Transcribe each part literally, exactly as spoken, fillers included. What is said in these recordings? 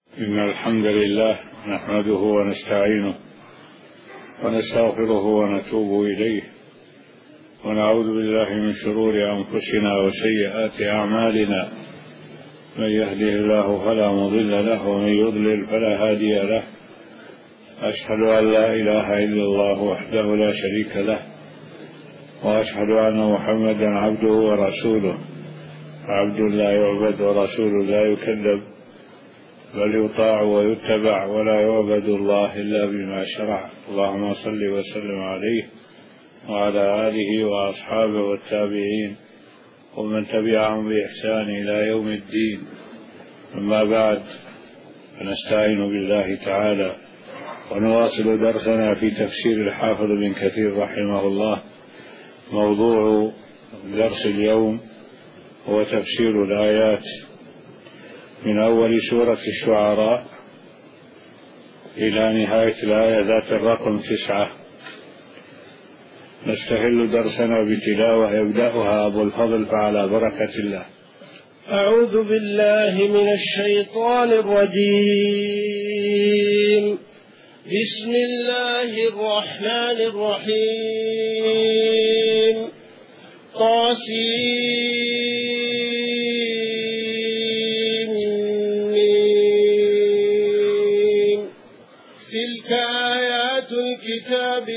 إن الحمد لله نحمده ونستعينه ونستغفره ونتوب إليه ونعوذ بالله من شرور أنفسنا وسيئات أعمالنا. من يهده الله فلا مضل له ومن يضلل فلا هادي له. أشهد أن لا إله إلا الله وحده لا شريك له، وأشهد أن محمدا عبده ورسوله، عبد لا يعبد ورسول لا يكذب، بل يطاع ويتبع ولا يعبد الله إلا بما شرع. اللهم صل وسلم عليه وعلى آله وأصحابه والتابعين ومن تبعهم بإحسان إلى يوم الدين. أما بعد، فنستعين بالله تعالى ونواصل درسنا في تفسير الحافظ بن كثير رحمه الله. موضوع درس اليوم هو تفسير الآيات من أول سورة الشعراء إلى نهاية الآية ذات الرقم تسعة. نستهل درسنا بتلاوة يبدأها أبو الفضل فعلى بركة الله. أعوذ بالله من الشيطان الرجيم. بسم الله الرحمن الرحيم. طاسين تلك آيات الكتاب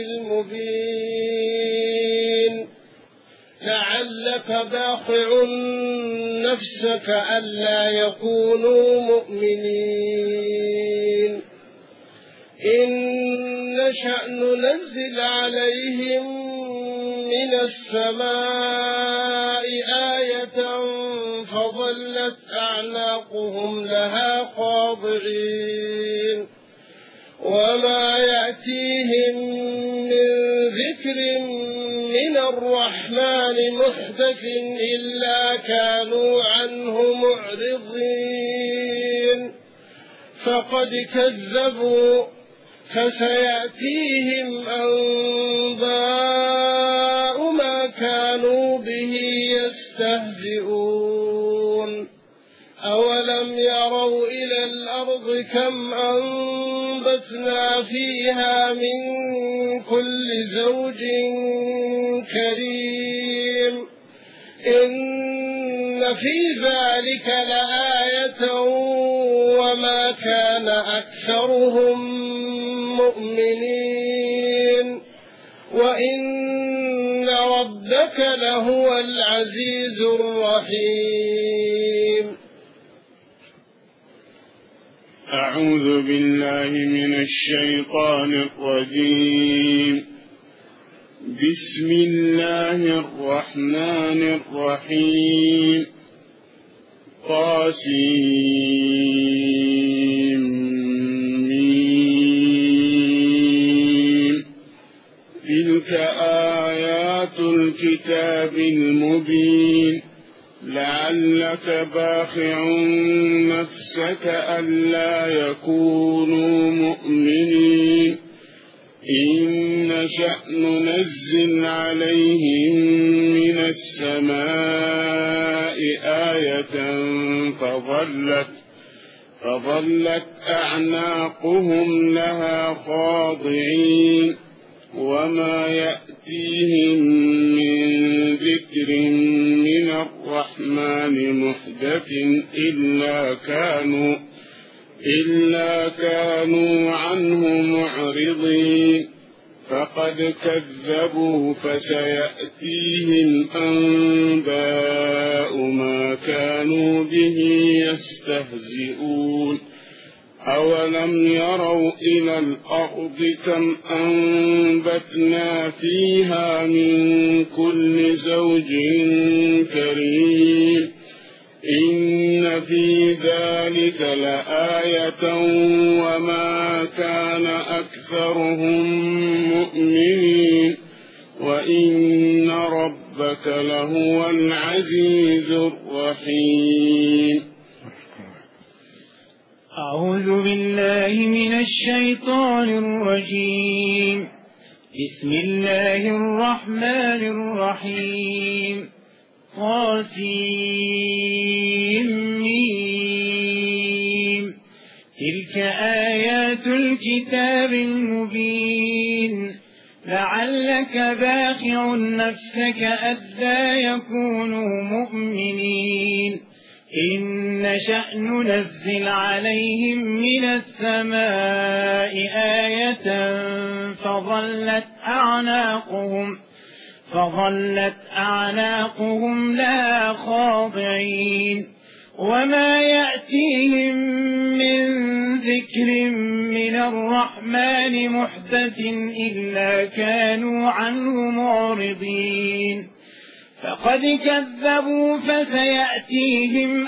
المبين لعلك باخع نفسك ألا يكونوا مؤمنين إن نشأ ننزل عليهم من السماء آية فظلت أعناقهم لها خاضعين وما يأتيهم من ذكر من الرحمن محدث إلا كانوا عنه معرضين فقد كذبوا فسيأتيهم أنباء ما كانوا به يستهزئون أولم يروا إلى الأرض كم أنبتنا فيها من كل زوج كريم إن في ذلك لآية وما كان أكثرهم مؤمنين وإن ربك لهو العزيز الرحيم. أعوذ بالله من الشيطان الرجيم. بسم الله الرحمن الرحيم. طاسين تلك آيات الكتاب المبين لعلك باخع نفسك ألا يكونوا مؤمنين إن نشأ ننزل عليهم من السماء آية فظلت فظلت أعناقهم لها خاضعين وما يأتيهم من ذكر من الرحمن محدث إلا كانوا إلا كانوا عنه معرضين فقد كذبوا فسيأتيهم أنباء ما كانوا به يستهزئون أولم يروا إلى الأرض كم أنبتنا فيها من كل زوج كريم إن في ذلك لآية وما كان أكثرهم مؤمنين وإن ربك لهو العزيز الرحيم. أعوذ بالله من الشيطان الرجيم. بسم الله الرحمن الرحيم. طاسين تلك آيات الكتاب المبين لعلك باخع نفسك ألا يكونوا مؤمنين إن نشأ ننزل عليهم من السماء آية فظلت أعناقهم فظلت أعناقهم لها خاضعين وما يأتيهم من ذكر من الرحمن محدث إلا كانوا عنه معرضين فقد كذبوا فسيأتيهم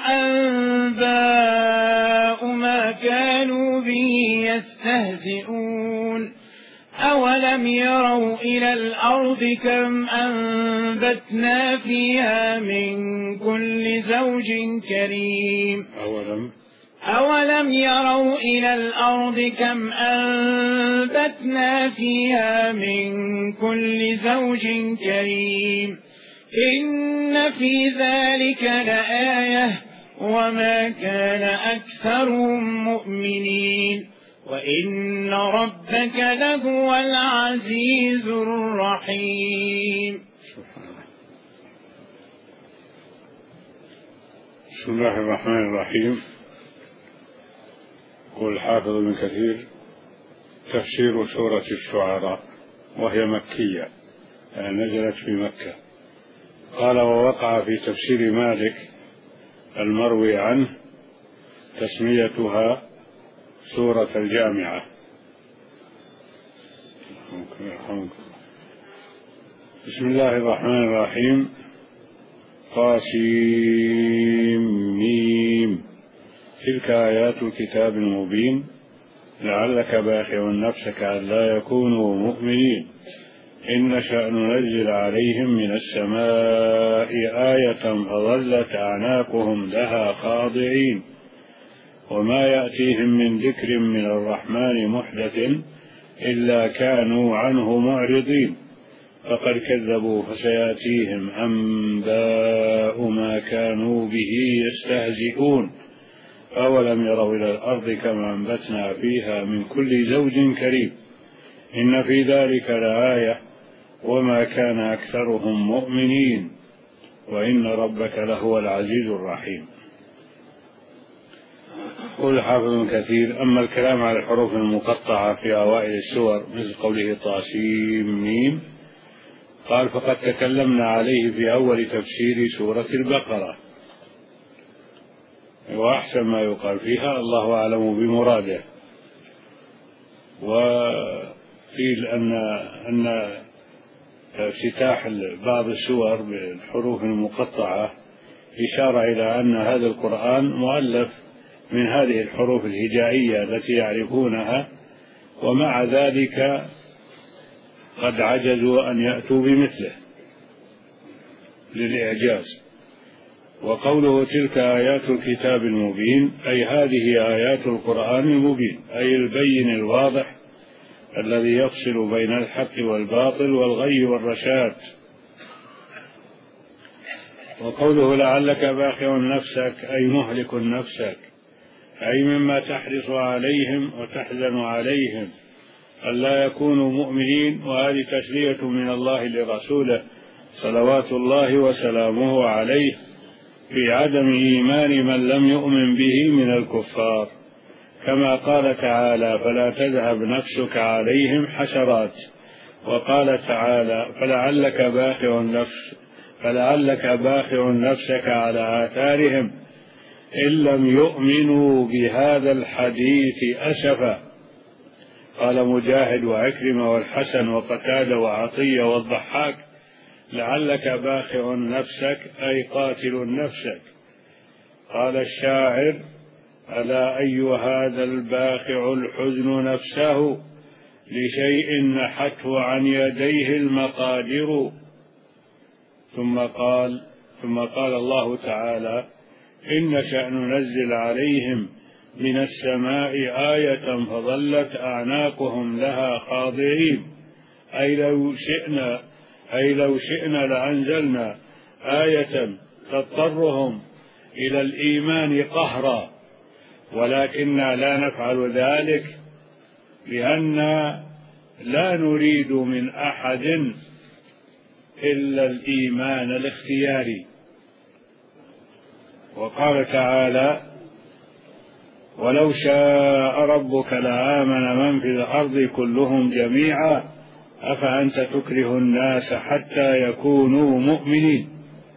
أنباء ما كانوا به يستهزئون أولم يروا إلى الأرض كم أنبتنا فيها من كل زوج كريم أولم أولم يروا إلى الأرض كم أنبتنا فيها من كل زوج كريم إن في ذلك لآية وما كان أكثرهم مؤمنين وإن ربك لهو العزيز الرحيم. بسم الله الرحمن الرحيم. يقول الحافظ ابن كثير: تفسير سورة الشعراء، وهي مكية يعني نزلت في مكة. قال: ووقع في تفسير مالك المروي عنه تسميتها سورة الجامعة. بسم الله الرحمن الرحيم. طاسيم. تلك آيات الكتاب المبين لعلك باخع نفسك ألا يكونوا مؤمنين إن نشأ ننزل عليهم من السماء آية فظلت أعناقهم لها خاضعين وما يأتيهم من ذكر من الرحمن محدث إلا كانوا عنه معرضين فقد كذبوا فسيأتيهم أنباء ما كانوا به يستهزئون أولم يروا إلى الأرض كما أنبتنا فيها من كل زوج كريم إن في ذلك لآية وما كان أكثرهم مؤمنين وإن ربك لهو العزيز الرحيم. قل حافظ ابن كثير: أما الكلام على الحروف المقطعة في أوائل السور مثل قوله طاسيم ميم قال: فقد تكلمنا عليه في أول تفسير سورة البقرة، وأحسن ما يقال فيها الله أعلم بمراده. وقيل أن أن افتتاح بعض السور بالحروف المقطعة إشارة إلى أن هذا القرآن مؤلف من هذه الحروف الهجائية التي يعرفونها، ومع ذلك قد عجزوا أن يأتوا بمثله للإعجاز. وقوله تلك آيات الكتاب المبين أي هذه آيات القرآن المبين، أي البين الواضح الذي يفصل بين الحق والباطل والغي والرشاد. وقوله لعلك باخع نفسك أي مهلك نفسك، أي مما تحرص عليهم وتحزن عليهم ألا يكونوا مؤمنين، وهذه تسلية من الله لرسوله صلوات الله وسلامه عليه في عدم إيمان من لم يؤمن به من الكفار، كما قال تعالى: فلا تذهب نفسك عليهم حسرات. وقال تعالى: فلعلك باخع نفس فلعلك باخع نفسك على آثارهم إن لم يؤمنوا بهذا الحديث أسفا. قال مجاهد وعكرمة والحسن وقتادة وعطية والضحاك: لعلك باخع نفسك أي قاتل نفسك. قال الشاعر: ألا أي هذا الباخع الحزن نفسه لشيء نحته عن يديه المقادر. ثم قال ثم قال الله تعالى: إن نشأ ننزل عليهم من السماء آية فظلت أعناقهم لها خاضعين، أي لو شئنا أي لو شئنا لأنزلنا آية تضطرهم إلى الإيمان قهرا ولكننا لا نفعل ذلك لأن لا نريد من أحد إلا الإيمان الاختياري. وقال تعالى: ولو شاء ربك لآمن من في الأرض كلهم جميعا أفأنت تكره الناس حتى يكونوا مؤمنين.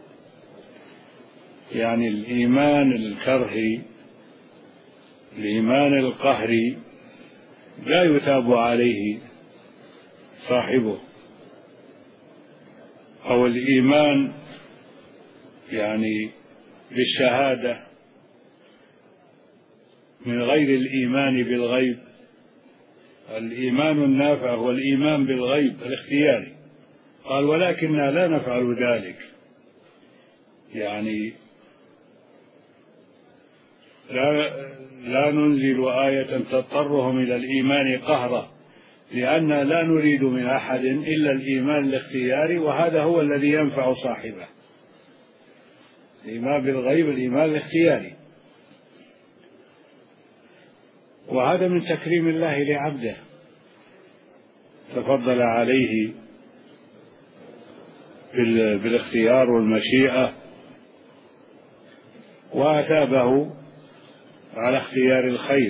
يعني الإيمان الكرهي، الإيمان القهري لا يثاب عليه صاحبه، أو الإيمان يعني بالشهادة من غير الإيمان بالغيب. الإيمان النافع هو الإيمان بالغيب الاختياري. قال: ولكننا لا نفعل ذلك، يعني لا, لا ننزل آية تضطرهم إلى الإيمان قهرا، لأن لا نريد من أحد إلا الإيمان الاختياري، وهذا هو الذي ينفع صاحبه. الإيمان بالغيب الإيمان الاختياري، وهذا من تكريم الله لعبده، تفضل عليه بالاختيار والمشيئة، وأثابه على اختيار الخير.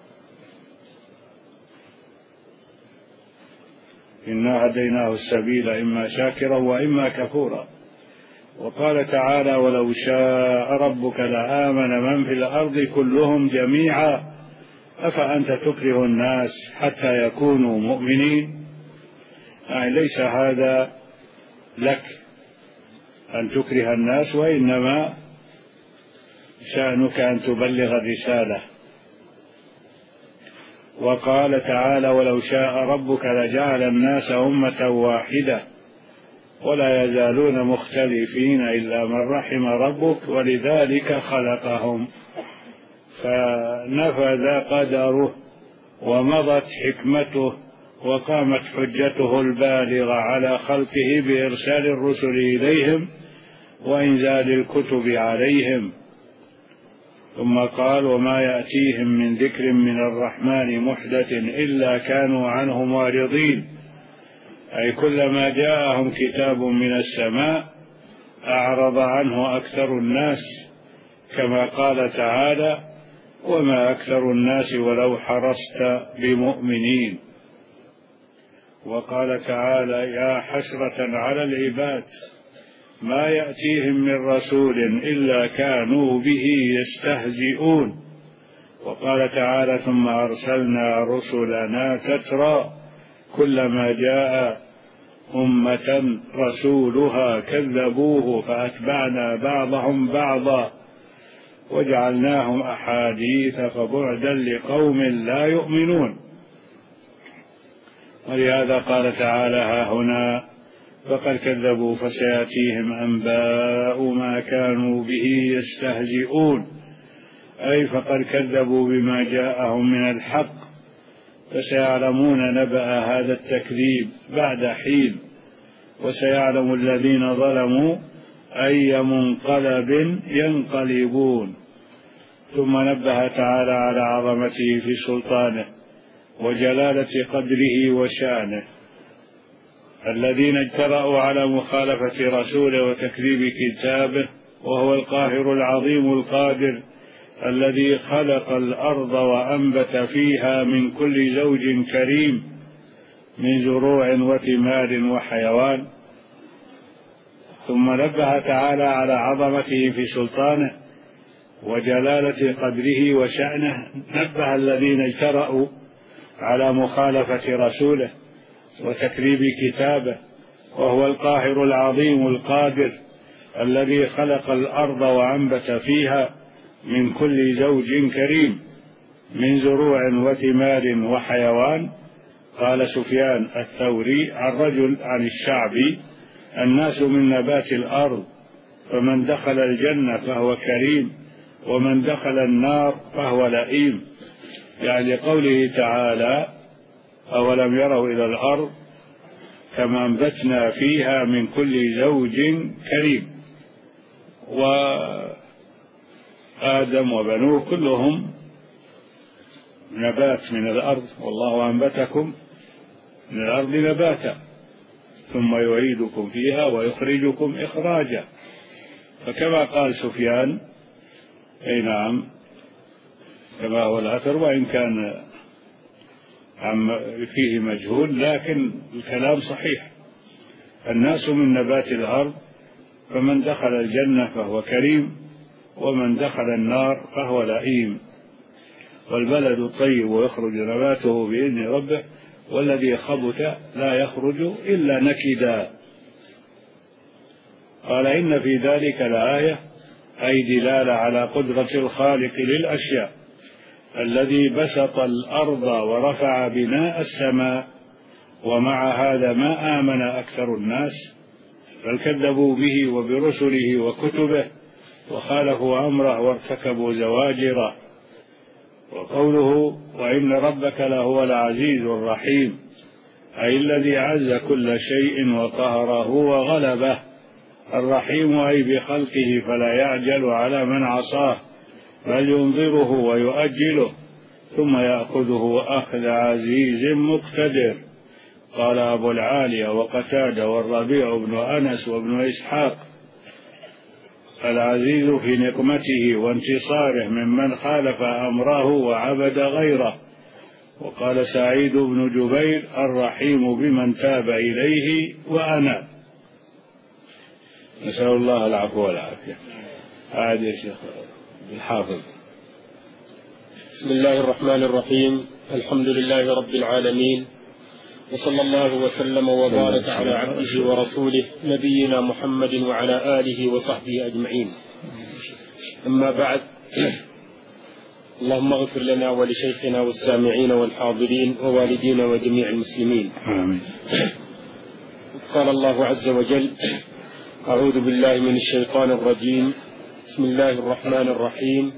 إنا هديناه السبيل إما شاكرا وإما كفورا. وقال تعالى: ولو شاء ربك لآمن من في الأرض كلهم جميعا أفأنت تكره الناس حتى يكونوا مؤمنين. يعني ليس هذا لك أن تكره الناس، وإنما شأنك أن تبلغ الرسالة. وقال تعالى: ولو شاء ربك لجعل الناس أمة واحدة ولا يزالون مختلفين إلا من رحم ربك ولذلك خلقهم فنفذ قدره ومضت حكمته وقامت حجته البالغة على خلقه بإرسال الرسل إليهم وإنزال الكتب عليهم. ثم قال: وما يأتيهم من ذكر من الرحمن محدث إلا كانوا عنه معرضين. أي كلما جاءهم كتاب من السماء أعرض عنه أكثر الناس، كما قال تعالى: وما أكثر الناس ولو حرصت بمؤمنين. وقال تعالى: يا حسرة على العباد ما يأتيهم من رسول إلا كانوا به يستهزئون. وقال تعالى: ثم أرسلنا رسلنا تترى كلما جاء أمة رسولها كذبوه فأتبعنا بعضهم بعضا وجعلناهم أحاديث فبعدا لقوم لا يؤمنون. ولهذا قال تعالى: ها هنا فقد كذبوا فسيأتيهم أنباء ما كانوا به يستهزئون. أي فقد كذبوا بما جاءهم من الحق، فسيعلمون نبأ هذا التكذيب بعد حين، وسيعلم الذين ظلموا أي منقلب ينقلبون. ثم نبه تعالى على عظمته في سلطانه وجلالة قدره وشأنه. الذين اجترأوا على مخالفة رسوله وتكذيب كتابه، وهو القاهر العظيم القادر الذي خلق الأرض وأنبت فيها من كل زوج كريم من زروع وثمار وحيوان. ثم نبه تعالى على عظمته في سلطانه وجلالة قدره وشأنه. نبه الذين اجترأوا على مخالفة رسوله وتكذيب كتابه، وهو القاهر العظيم القادر الذي خلق الأرض وأنبت فيها من كل زوج كريم من زروع وثمار وحيوان. قال سفيان الثوري عن رجل عن الشعبي: الناس من نبات الأرض، فمن دخل الجنة فهو كريم ومن دخل النار فهو لئيم. يعني قوله تعالى: أولم يروا إلى الأرض كما أنبتنا فيها من كل زوج كريم. وآدم وبنوه كلهم نبات من الأرض، والله أنبتكم من الأرض نباتا ثم يعيدكم فيها ويخرجكم إخراجا. فكما قال سفيان أي نعم كما هو الأثر، وإن كان فيه مجهول لكن الكلام صحيح. الناس من نبات الأرض، فمن دخل الجنة فهو كريم، ومن دخل النار فهو لئيم. والبلد الطيب ويخرج نباته بإذن ربه، والذي خبث لا يخرج إلا نكدا. قال إن في ذلك لآية، أي دلالة على قدرة الخالق للأشياء الذي بسط الأرض ورفع بناء السماء، ومع هذا ما آمن أكثر الناس، بل كذبوا به وبرسله وكتبه وخالفوا أمره وارتكبوا زواجره. وقوله وإن ربك لهو العزيز الرحيم، أي الذي عز كل شيء وقهره وغلبه. الرحيم أي بخلقه فلا يعجل على من عصاه، بل ينظره ويؤجله ثم يأخذه أخذ عزيز مقتدر. قال أبو العالية وقتادة والربيع بن أنس وابن إسحاق: العزيز في نقمته وانتصاره ممن خالف أمره وعبد غيره. وقال سعيد بن جبير: الرحيم بمن تاب إليه وأناب. نسأل الله العفو والعافية. عاد يا شيخ الحافظ. بسم الله الرحمن الرحيم. الحمد لله رب العالمين، وصلى الله وسلم وبارك على عبده ورسوله نبينا محمد وعلى آله وصحبه أجمعين. أما بعد، اللهم اغفر لنا ولشيخنا والسامعين والحاضرين ووالدينا وجميع المسلمين. آمين. قال الله عز وجل: أعوذ بالله من الشيطان الرجيم، بسم الله الرحمن الرحيم.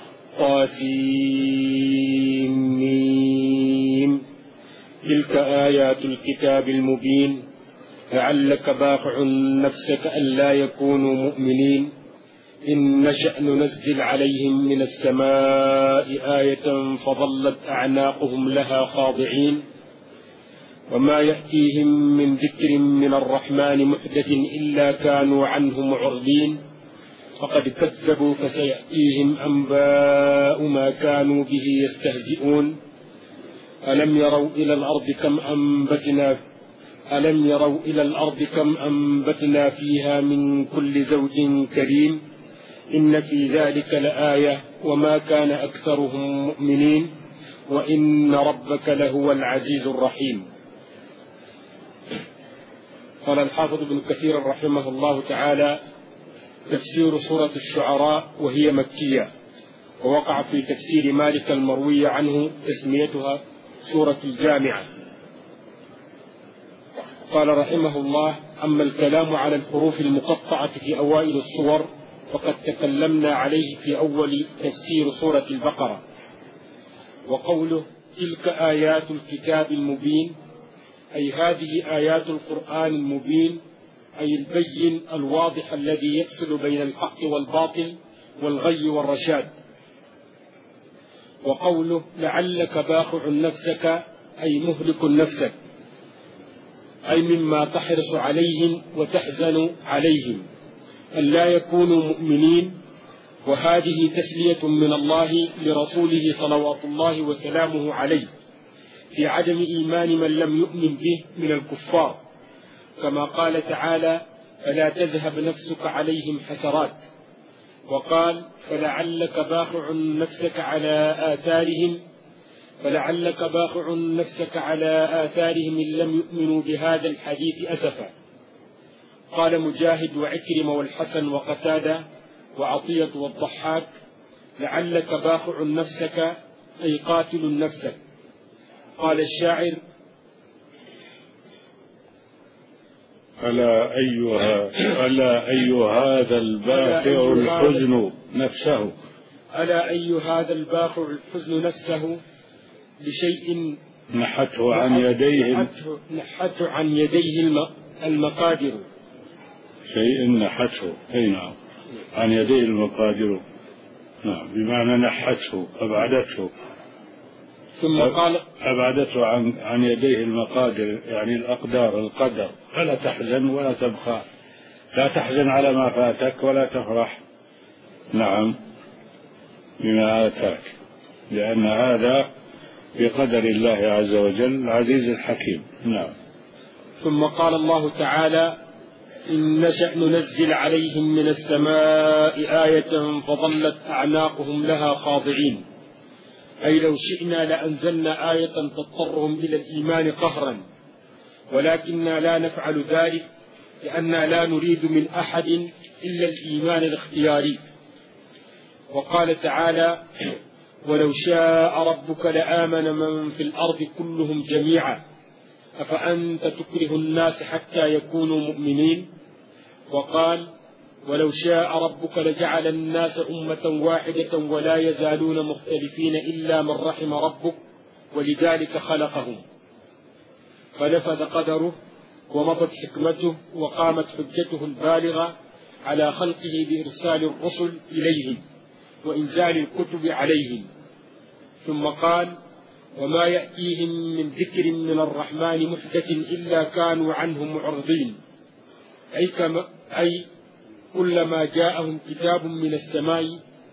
طاسيم تلك آيات الكتاب المبين لعلك باخع نفسك ألا يكونوا مؤمنين إن نشأ ننزل عليهم من السماء آية فظلت أعناقهم لها خاضعين وما يأتيهم من ذكر من الرحمن محدث إلا كانوا عنه معرضين فقد كذبوا فسيأتيهم أنباء ما كانوا به يستهزئون ألم يروا إلى الأرض كم أنبتنا ألم يروا إلى الأرض كم أنبتنا فيها من كل زوج كريم إن في ذلك لآية وما كان أكثرهم مؤمنين وإن ربك لهو العزيز الرحيم. قال الحافظ ابن كثير رحمه الله تعالى: تفسير سورة الشعراء وهي مكية، ووقع في تفسير مالك المروي عنه تسميتها سورة الجامعة. قال رحمه الله: أما الكلام على الحروف المقطعة في أوائل الصور فقد تكلمنا عليه في أول تفسير سورة البقرة. وقوله تلك آيات الكتاب المبين أي هذه آيات القرآن المبين، أي البين الواضح الذي يفصل بين الحق والباطل والغي والرشاد. وقوله لعلك باخع نفسك أي مهلك نفسك، أي مما تحرص عليهم وتحزن عليهم أن لا يكونوا مؤمنين. وهذه تسلية من الله لرسوله صلوات الله وسلامه عليه في عدم إيمان من لم يؤمن به من الكفار، كما قال تعالى: فلا تذهب نفسك عليهم حسرات. وقال: فلعلك باخع نفسك على آثارهم فلعلك باخع نفسك على آثارهم إن لم يؤمنوا بهذا الحديث أسفا. قال مجاهد وعكرم والحسن وقتادة وعطية والضحاك: لعلك باخع نفسك أي قاتل نفسك. قال الشاعر: ألا أيها ألا أي هذا الباخع الحزن نفسه ألا أي هذا الباخع الحزن نفسه بشيء نحته عن يديه نحته عن يديه المقادر شيء نحته أي نعم عن يديه المقادر، نعم بمعنى نحته أبعدته. ثم قال أبعدته عن عن يديه المقادر، يعني الأقدار القدر، فلا تحزن ولا تبخى، لا تحزن على ما فاتك ولا تفرح نعم بما آتاك، لأن هذا بقدر الله عز وجل العزيز الحكيم. نعم. ثم قال الله تعالى: إن نشأ ننزل عليهم من السماء آية فظلت أعناقهم لها خاضعين، أي لو شئنا لأنزلنا آية تضطرهم إلى الإيمان قهرا، ولكننا لا نفعل ذلك لأننا لا نريد من أحد إلا الإيمان الاختياري. وقال تعالى: ولو شاء ربك لآمن من في الأرض كلهم جميعا أفأنت تكره الناس حتى يكونوا مؤمنين. وقال: ولو شاء ربك لجعل الناس أمة واحدة ولا يزالون مختلفين إلا من رحم ربك ولذلك خلقهم. فنفذ قدره ومضت حكمته وقامت حجته البالغة على خلقه بإرسال الرسل إليهم وإنزال الكتب عليهم. ثم قال: وما يأتيهم من ذكر من الرحمن محدث إلا كانوا عنه معرضين، أي, كما أي كلما جاءهم كتاب من السماء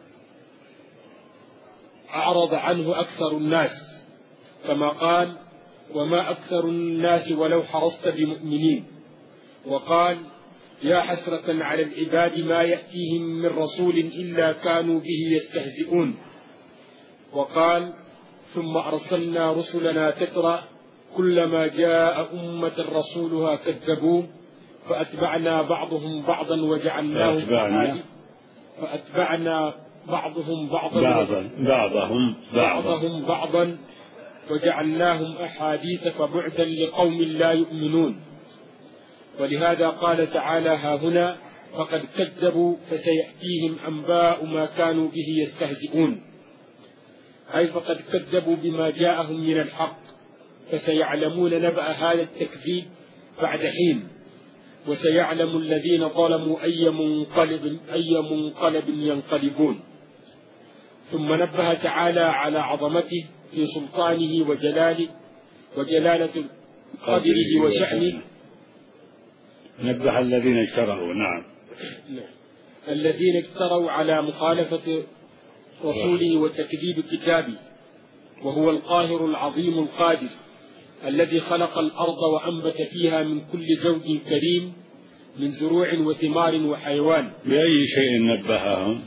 أعرض عنه أكثر الناس، كما قال: وما أكثر الناس ولو حرصت بمؤمنين. وقال: يا حسرة على العباد ما يأتيهم من رسول إلا كانوا به يستهزئون. وقال: ثم أرسلنا رسلنا تترى كلما جاء أمة رسولها كذبوه فأتبعنا بعضهم بعضا وجعلناهم فأتبعنا, فأتبعنا بعضهم بعضا بعضا بعضهم بعضهم بعضا وجعلناهم أحاديث فبعدا لقوم لا يؤمنون. ولهذا قال تعالى: ها هنا فقد كذبوا فسيأتيهم أنباء ما كانوا به يستهزئون، أي فقد كذبوا بما جاءهم من الحق فسيعلمون نبأ هذا التكذيب بعد حين، وسيعلم الذين ظلموا أي منقلب, أي منقلب ينقلبون. ثم نبه تعالى على عظمته في سلطانه وجلاله وجلالة قدره وشأنه. نبه الذين اجتروا نعم الذين اجتروا على مخالفة رسوله وتكذيب كتابه، وهو القاهر العظيم القادر الذي خلق الأرض وأنبت فيها من كل زوج كريم من زروع وثمار وحيوان. بأي شيء نبههم؟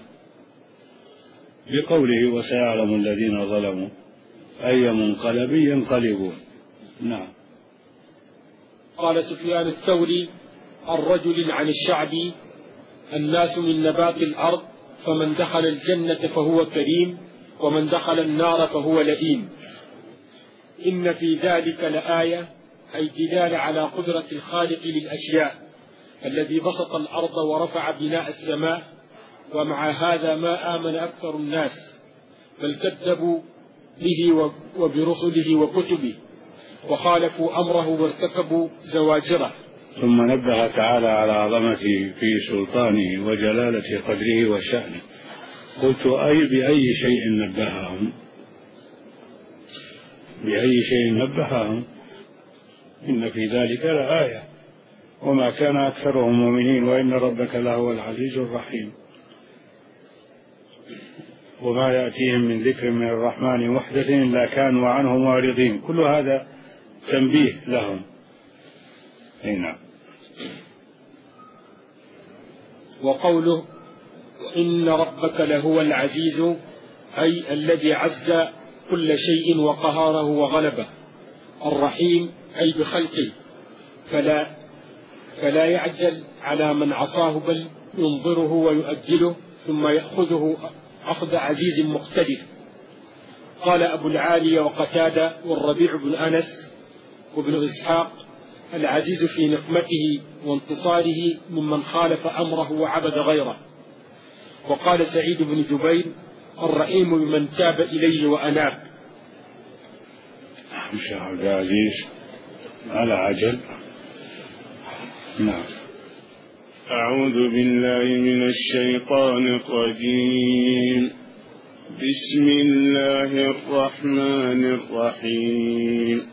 بقوله: وسيعلم الذين ظلموا أي منقلب ينقلبون. نعم. قال سفيان الثوري عن رجل عن الشعبي: الناس من نبات الأرض، فمن دخل الجنة فهو كريم ومن دخل النار فهو لئيم. إن في ذلك لآية، أي دلالة على قدرة الخالق للأشياء الذي بسط الأرض ورفع بناء السماء، ومع هذا ما آمن أكثر الناس بل كذبوا به وبرسله وكتبه وخالفوا أمره وارتكبوا زواجره. ثم نبه تعالى على عظمته في سلطانه وجلالة قدره وشأنه. قلت: أي بأي شيء نبههم؟ بأي شيء نبههم؟ إن في ذلك لآية وما كان أكثرهم مؤمنين وإن ربك لهو العزيز الرحيم. وما يأتيهم من ذكر من الرحمن محدث إلا كانوا عنه معرضين. كل هذا تنبيه لهم. نعم. وقوله: إن ربك لهو العزيز، أي الذي عز كل شيء وقهره وغلبه. الرحيم أي بخلقه، فلا, فلا يعجل على من عصاه بل ينظره ويؤجله ثم يأخذه أخذ عزيز مقتدر. قال أبو العالي وقتادة والربيع بن أنس وابن إسحاق: العزيز في نقمته وانتصاره ممن خالف أمره وعبد غيره. وقال سعيد بن جبير: الرحيم بمن تاب إليه وأناب. مش عبد العزيز على عجل. نعم. أعوذ بالله من الشيطان الرجيم. بسم الله الرحمن الرحيم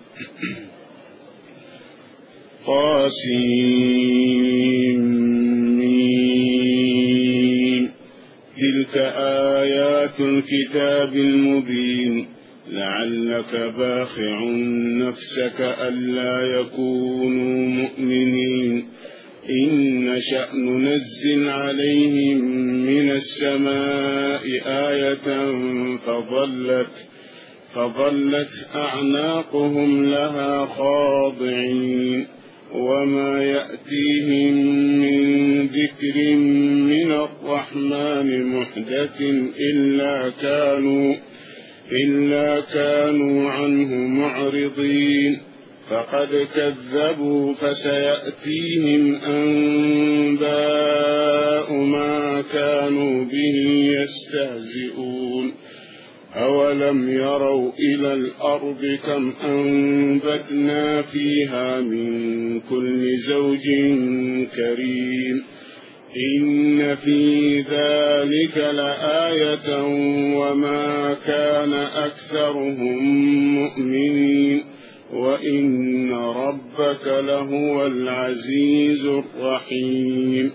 طاسمين تلك آيات الكتاب المبين لعلك باخع نفسك ألا يكونوا مؤمنين إن نشأ ننزل عليهم من السماء آية فظلت فظلت أعناقهم لها خاضعين وما يأتيهم من ذكر من الرحمن محدث إلا كانوا إلا كانوا عنه معرضين فقد كذبوا فسيأتيهم أنباء ما كانوا به يستهزئون أولم يروا إلى الأرض كم أنبتنا فيها من كل زوج كريم إن في ذلك لآية وما كان أكثرهم مؤمنين وإن ربك لهو العزيز الرحيم.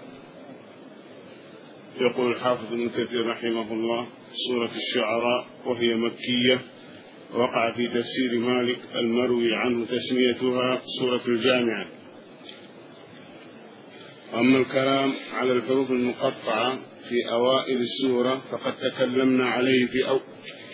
يقول حافظ ابن كثير رحمه الله: سورة الشعراء وهي مكية، وقع في تفسير مالك المروي عنه تسميتها سورة الجامعة. أما الكلام على الحروف المقطعة في أوائل السورة فقد تكلمنا عليه في أو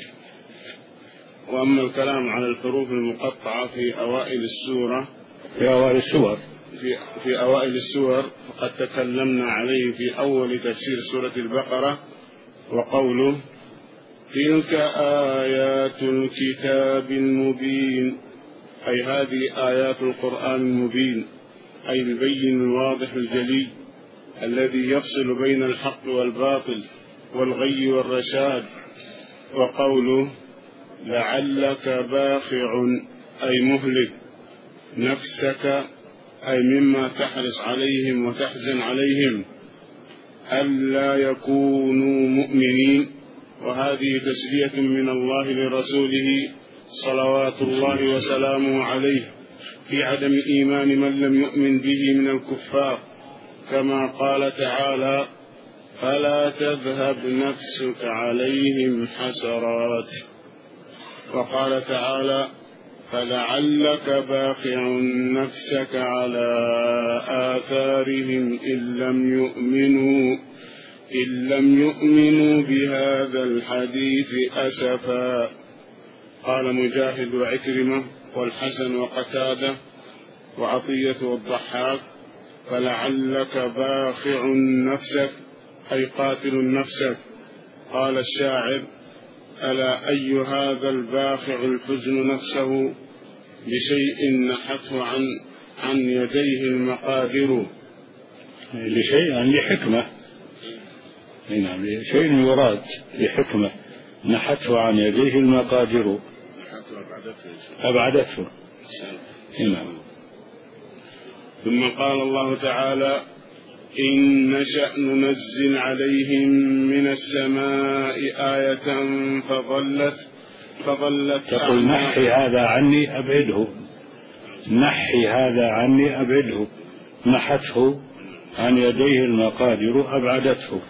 وأما الكلام على الحروف المقطعة في أوائل السورة في أوائل السور في, في أوائل السور فقد تكلمنا عليه في أول تفسير سورة البقرة، وقوله: تلك آيات الكتاب المبين، أي هذه آيات القرآن المبين، أي البين الواضح الجلي الذي يفصل بين الحق والباطل والغي والرشاد. وقوله: لعلك باخع، أي مهلك نفسك، أي مما تحرص عليهم وتحزن عليهم، ألا يكونوا مؤمنين. وهذه تسلية من الله لرسوله صلوات الله وسلامه عليه في عدم إيمان من لم يؤمن به من الكفار، كما قال تعالى: فلا تذهب نفسك عليهم حسرات. وقال تعالى: فلعلك باخع نفسك على آثارهم إن لم يؤمنوا إن لم يؤمنوا بهذا الحديث أسفا. قال مجاهد وعكرمة والحسن وقتادة وعطية والضحاك: فلعلك باخع نفسك، أي قاتل نفسك. قال الشاعر: ألا أي هذا الباخع الحزن نفسه بشيء نحته عن عن يديه المقادر. لشيء يعني لحكمة، نعم، شيء يراد لحكمة نحته عن يديه المقادر، أبعدته. نعم. ثم قال الله تعالى: إن نشأ ننزل عليهم من السماء آية فظلت فظلت تقول: نحي هذا عني أبعده، نحي هذا عني أبعده، نحته عن يديه المقادر أبعدته.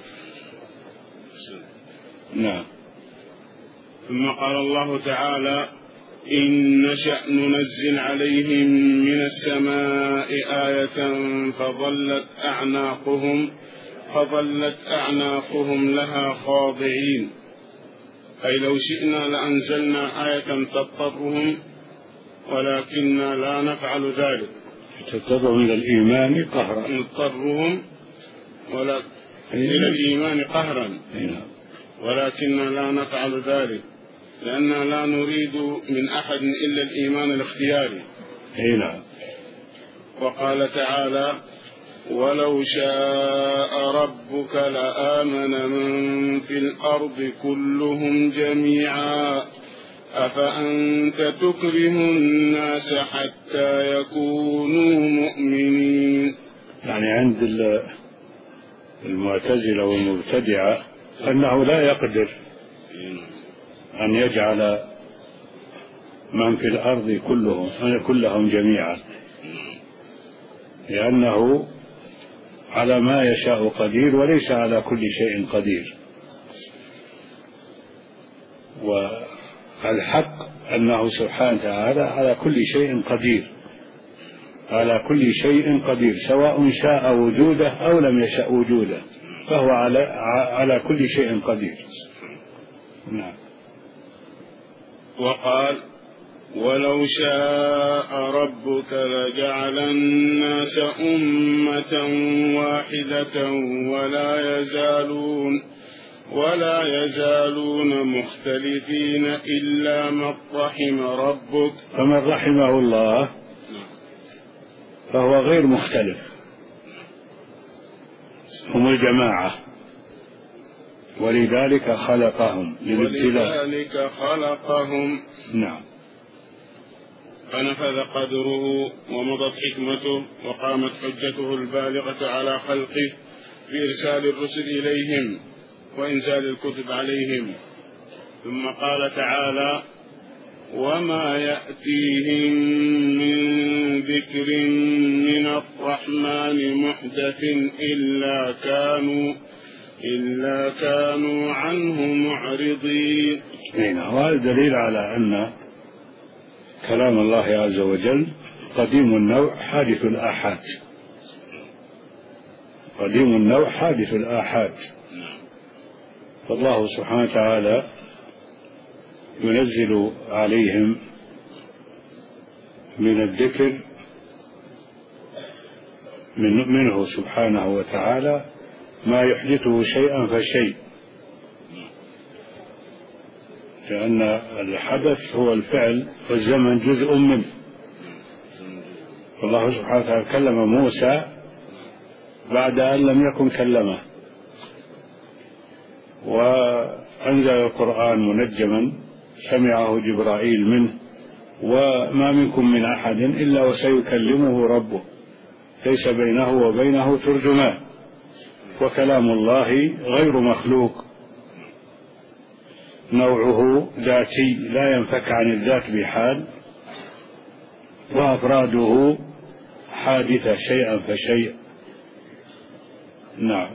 نعم. ثم قال الله تعالى: إن نشأ ننزل عليهم من السماء آية فظلت أعناقهم فظلت أعناقهم لها خاضعين، أي لو شئنا لأنزلنا آية تضطرهم ولكننا لا نفعل ذلك. تضطرهم إلى الإيمان قهرا، نضطرهم ولا إلى الإيمان قهرا، ولكننا لا نفعل ذلك لأننا لا نريد من أحد إلا الإيمان الاختياري. نعم. وقال تعالى: ولو شاء ربك لآمن من في الأرض كلهم جميعا أفأنت تكره الناس حتى يكونوا مؤمنين. يعني عند المعتزلة والمبتدعة أنه لا يقدر أن يجعل من في الأرض كلهم كلهم جميعا، لأنه على ما يشاء قدير وليس على كل شيء قدير. والحق أنه سبحانه وتعالى على كل شيء قدير، على كل شيء قدير، سواء شاء وجوده أو لم يشاء وجوده، فهو على على كل شيء قدير. نعم. وقال: ولو شاء ربك لجعل الناس أمة واحدة ولا يزالون ولا يزالون مختلفين إلا من رحم ربك. فمن رحمه الله فهو غير مختلف، هم الجماعة، ولذلك خلقهم للابتلاء. ولذلك خلقهم. نعم. فنفذ قدره ومضت حكمته وقامت حجته البالغة على خلقه بإرسال الرسل إليهم وإنزال الكتب عليهم. ثم قال تعالى: وما يأتيهم من ذكر من الرحمن محدث إلا كانوا إلا كانوا عنه معرضين. وهذا دليل على أن كلام الله عز وجل قديم النوع حادث الآحاد، قديم النوع حادث الآحاد. فالله سبحانه وتعالى ينزل عليهم من الذكر من منه سبحانه وتعالى ما يحدثه شيئا فشيء، لأن الحدث هو الفعل والزمن جزء منه. فالله سبحانه وتعالى كلم موسى بعد أن لم يكن كلمه، وأنزل القرآن منجما سمعه جبرائيل منه: وما منكم من أحد إلا وسيكلمه ربه ليس بينه وبينه ترجمان. وكلام الله غير مخلوق، نوعه ذاتي لا ينفك عن الذات بحال، وأفراده حادثة شيئا فشيء. نعم.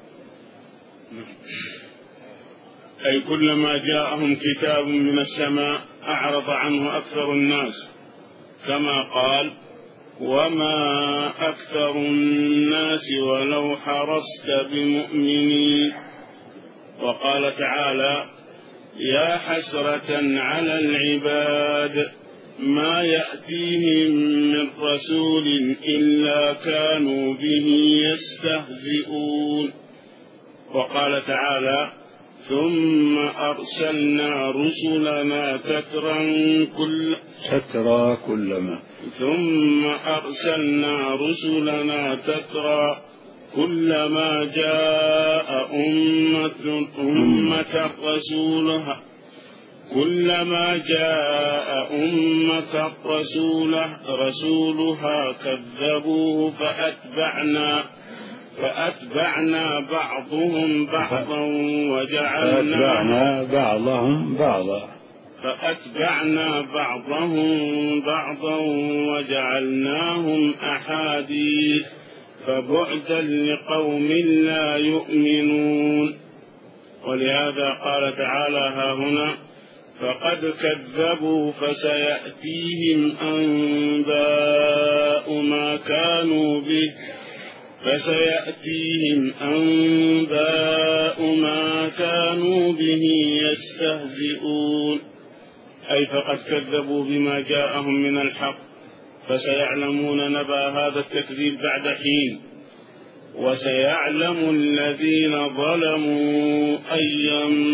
أي كلما جاءهم كتاب من السماء أعرض عنه أكثر الناس، كما قال: وما أكثر الناس ولو حرصت بمؤمنين. وقال تعالى: يا حسرة على العباد ما يأتيهم من رسول إلا كانوا به يستهزئون. وقال تعالى: ثم أرسلنا رسلنا تترا كل تترى كلما ثم أرسلنا رسلنا تترى كلما جاء أمة أمة رسولها كلما جاء أمة رسولها رسولها كذبوه فأتبعنا فأتبعنا بعضهم بعضا وجعلنا فأتبعنا بعضهم بعضا فأتبعنا بعضهم بعضا وجعلناهم أحاديث فبعدا لقوم لا يؤمنون. ولهذا قال تعالى ها هنا: فقد كذبوا فسيأتيهم أنباء ما كانوا به فسيأتيهم أنباء ما كانوا به يستهزئون. أي فقد كذبوا بما جاءهم من الحق، فسيعلمون نبأ هذا التكذيب بعد حين. وسيعلم الذين ظلموا أي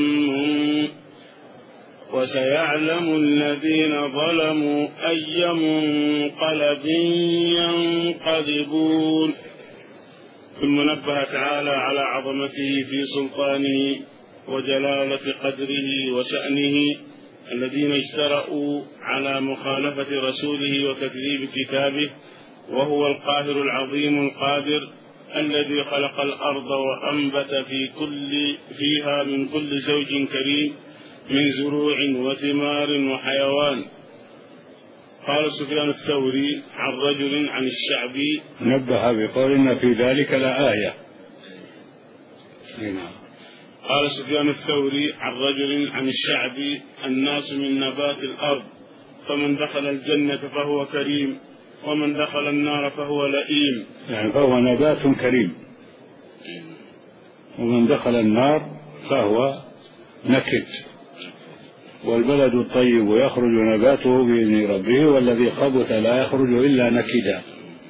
وسيعلم الذين ظلموا أي منقلب ينقلبون. ثم نبه تعالى على عظمته في سلطانه وجلالة قدره وشأنه الذين اجترأوا على مخالفة رسوله وتكذيب كتابه، وهو القاهر العظيم القادر الذي خلق الأرض وأنبت في كل فيها من كل زوج كريم من زروع وثمار وحيوان. قال سفيان الثوري عن رجل عن الشعبي نبه بقول إن في ذلك لآية. قال سفيان الثوري عن رجل عن الشعبي الناس من نبات الأرض، فمن دخل الجنة فهو كريم، ومن دخل النار فهو لئيم. يعني فهو نبات كريم، ومن دخل النار فهو نكد. والبلد الطيب يخرج نباته بإذن ربه، والذي خبث لا يخرج إلا نكدا.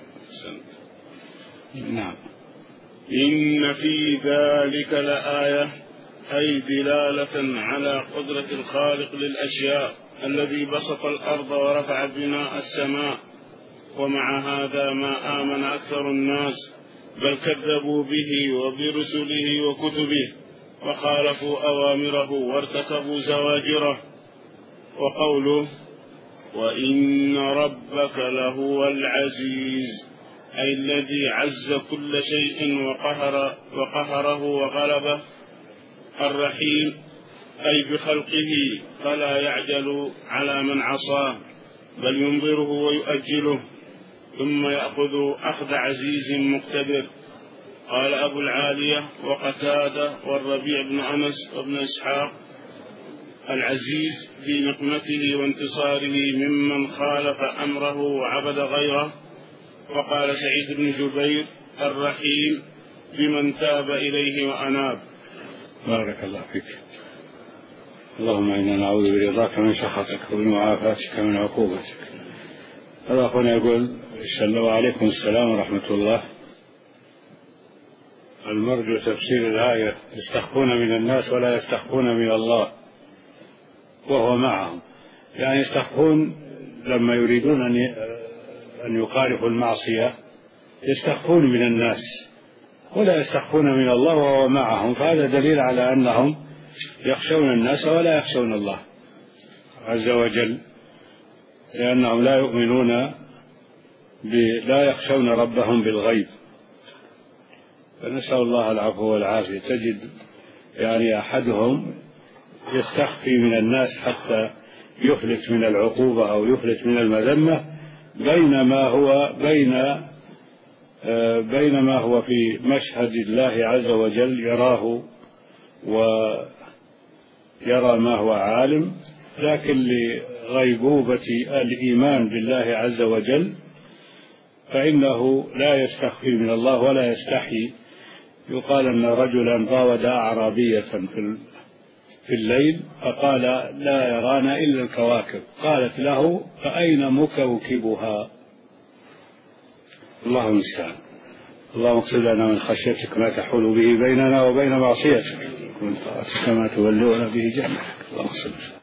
نعم. إن في ذلك لآية، أي دلالة على قدرة الخالق للأشياء الذي بسط الأرض ورفع بناء السماء. ومع هذا ما آمن أكثر الناس، بل كذبوا به وبرسله وكتبه، وخالفوا أوامره وارتكبوا زواجره. وقوله وإن ربك لهو العزيز، أي الذي عز كل شيء وقهر وقهره وغلبه. الرحيم، أي بخلقه فلا يعجل على من عصاه، بل ينظره ويؤجله، ثم يأخذ أخذ عزيز مقتدر. قال أبو العالية وقتادة والربيع بن أنس وابن إسحاق: العزيز في نقمته وانتصاره ممن خالف أمره وعبد غيره. وقال سعيد بن جبير: الرحيم بمن تاب إليه وأناب. بارك الله فيك. اللهم إنا نعوذ برضاك من سخطك وبمعافاتك من عقوبتك. هذا أخونا يقول: وعليكم السلام ورحمة الله. المرجو تفسير الآية: يستخفون من الناس ولا يستخفون من الله وهو معهم. يعني يستخفون لما يريدون أن يخالفوا المعصية، يستخفون من الناس ولا يستخفون من الله وهو معهم. فهذا دليل على أنهم يخشون الناس ولا يخشون الله عز وجل، لأنهم لا يؤمنون لا يخشون ربهم بالغيب. فنسأل الله العفو والعافية. تجد يعني أحدهم يستخفي من الناس حتى يفلت من العقوبة أو يفلت من المذمة، بينما هو بين بينما هو في مشهد الله عز وجل يراه ويرى ما هو عالم، لكن لغيبوبة الإيمان بالله عز وجل فإنه لا يستخفي من الله ولا يستحي. يقال أن رجلا راود أعرابية في الليل فقال: لا يرانا إلا الكواكب. قالت له: فأين مكوكبها؟ الله المستعان. اللهم اقسم لنا من خشيتك ما تحول به بيننا وبين معصيتك، ومن طاعتك ما تبلغنا به جنتك. اللهم صل